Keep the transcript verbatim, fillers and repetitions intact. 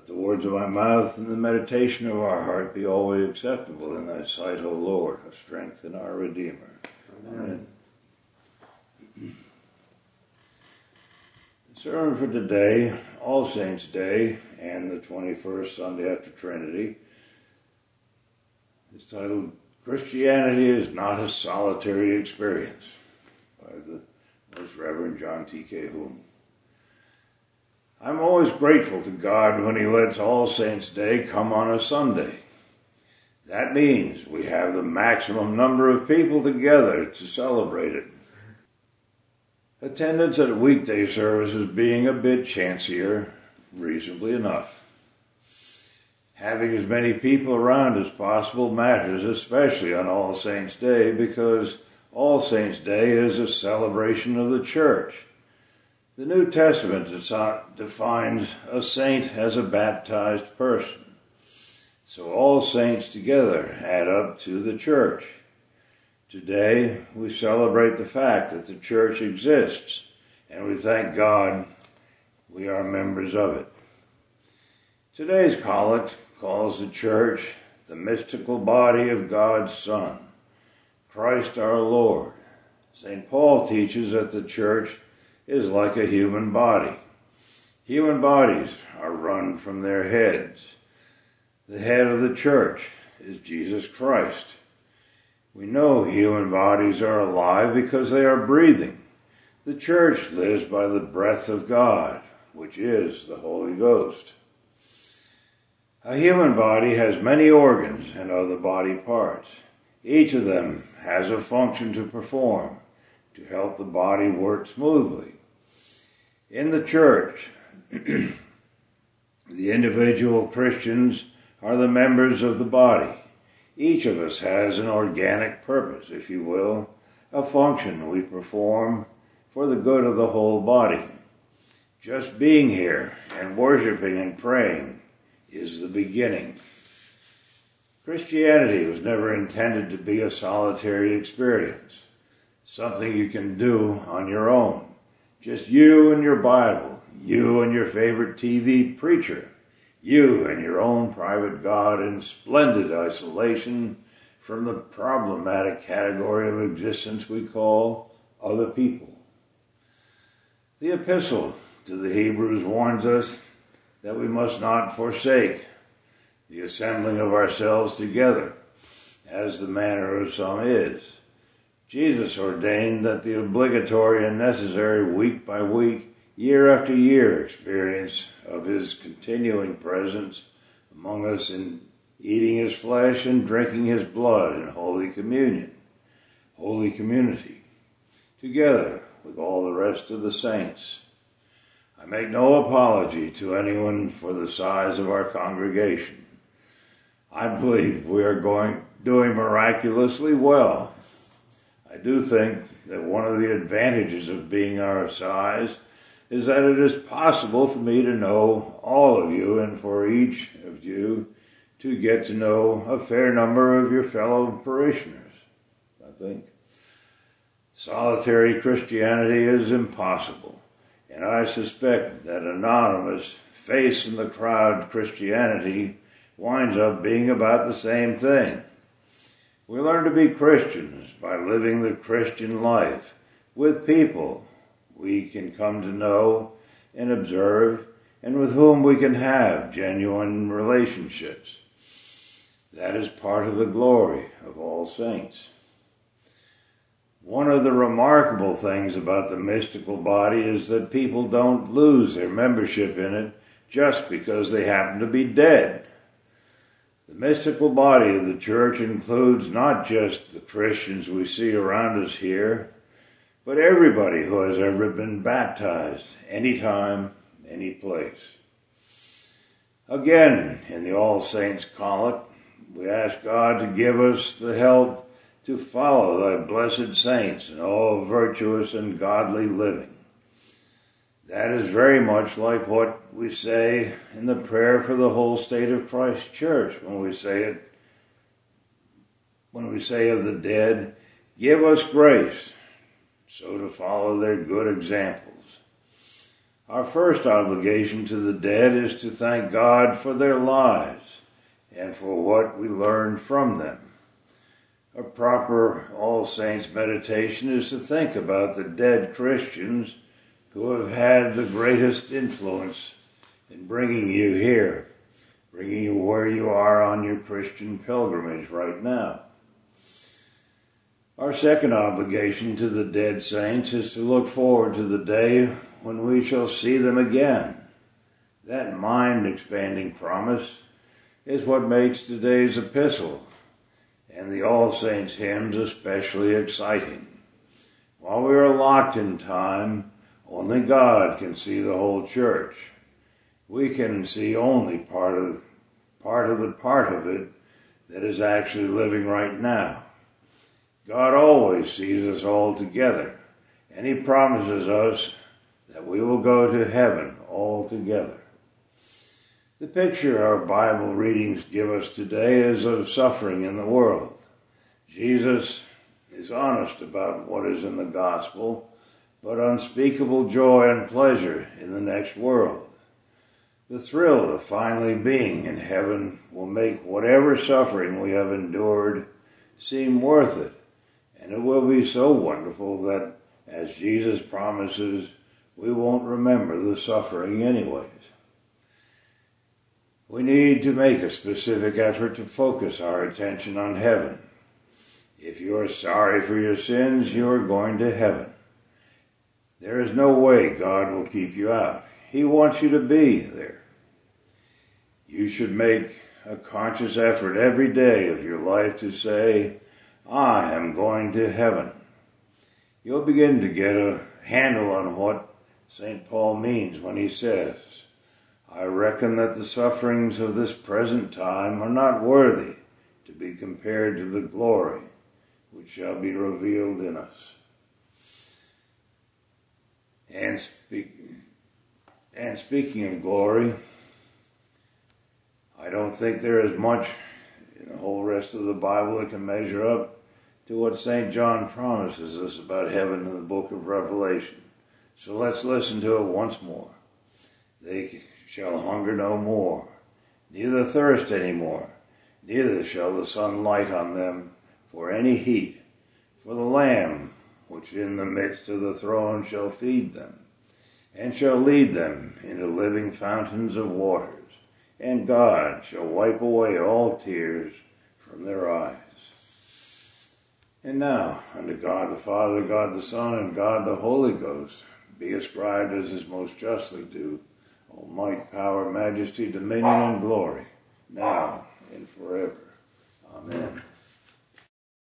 the words of my mouth and the meditation of our heart be always acceptable in thy sight, O Lord, our strength and our Redeemer. Amen. Amen. The sermon for today, All Saints' Day, and the twenty-first Sunday after Trinity, is titled, Christianity is Not a Solitary Experience, by the Most Reverend John T K Hume. I'm always grateful to God when he lets All Saints' Day come on a Sunday. That means we have the maximum number of people together to celebrate it. Attendance at weekday services being a bit chancier, reasonably enough. Having as many people around as possible matters, especially on All Saints' Day, because All Saints' Day is a celebration of the church. The New Testament defines a saint as a baptized person. So all saints together add up to the church. Today, we celebrate the fact that the church exists, and we thank God we are members of it. Today's collect calls the church the mystical body of God's Son, Christ our Lord. Saint Paul teaches that the church is like a human body. Human bodies are run from their heads. The head of the church is Jesus Christ. We know human bodies are alive because they are breathing. The church lives by the breath of God, which is the Holy Ghost. A human body has many organs and other body parts. Each of them has a function to perform to help the body work smoothly. In the church, the individual Christians are the members of the body. Each of us has an organic purpose, if you will, a function we perform for the good of the whole body. Just being here and worshiping and praying is the beginning. Christianity was never intended to be a solitary experience, something you can do on your own. Just you and your Bible, you and your favorite T V preacher, you and your own private God in splendid isolation from the problematic category of existence we call other people. The epistle to the Hebrews warns us that we must not forsake the assembling of ourselves together, as the manner of some is. Jesus ordained that the obligatory and necessary week by week, year after year experience of his continuing presence among us in eating his flesh and drinking his blood in Holy Communion, Holy Community, together with all the rest of the saints. I make no apology to anyone for the size of our congregation. I believe we are going doing miraculously well. I do think that one of the advantages of being our size is that it is possible for me to know all of you and for each of you to get to know a fair number of your fellow parishioners, I think. Solitary Christianity is impossible, and I suspect that anonymous, face-in-the-crowd Christianity winds up being about the same thing. We learn to be Christians by living the Christian life with people we can come to know and observe and with whom we can have genuine relationships. That is part of the glory of All Saints. One of the remarkable things about the mystical body is that people don't lose their membership in it just because they happen to be dead. The mystical body of the church includes not just the Christians we see around us here, but everybody who has ever been baptized, anytime, any place. Again, in the All Saints Collect, we ask God to give us the help to follow thy blessed saints in all virtuous and godly living. That is very much like what we say in the prayer for the whole state of Christ Church when we say it, when we say of the dead, give us grace so to follow their good examples. Our first obligation to the dead is to thank God for their lives and for what we learned from them. A proper All Saints meditation is to think about the dead Christians who have had the greatest influence in bringing you here, bringing you where you are on your Christian pilgrimage right now. Our second obligation to the dead saints is to look forward to the day when we shall see them again. That mind-expanding promise is what makes today's epistle and the All Saints hymns especially exciting. While we are locked in time, only God can see the whole church. We can see only part of part of the part of it that is actually living right now. God always sees us all together, and he promises us that we will go to heaven all together. The picture our Bible readings give us today is of suffering in the world. Jesus is honest about what is in the gospel, but unspeakable joy and pleasure in the next world. The thrill of finally being in heaven will make whatever suffering we have endured seem worth it, and it will be so wonderful that, as Jesus promises, we won't remember the suffering anyways. We need to make a specific effort to focus our attention on heaven. If you are sorry for your sins, you are going to heaven. There is no way God will keep you out. He wants you to be there. You should make a conscious effort every day of your life to say, I am going to heaven. You'll begin to get a handle on what Saint Paul means when he says, I reckon that the sufferings of this present time are not worthy to be compared to the glory which shall be revealed in us. And, speak, and speaking of glory, I don't think there is much in the whole rest of the Bible that can measure up to what Saint John promises us about heaven in the book of Revelation. So let's listen to it once more. They shall hunger no more, neither thirst any more, neither shall the sun light on them for any heat. For the Lamb, which in the midst of the throne shall feed them, and shall lead them into living fountains of waters, and God shall wipe away all tears from their eyes. And now, unto God the Father, God the Son, and God the Holy Ghost, be ascribed as is most justly due, all might, power, majesty, dominion, and glory, now and forever.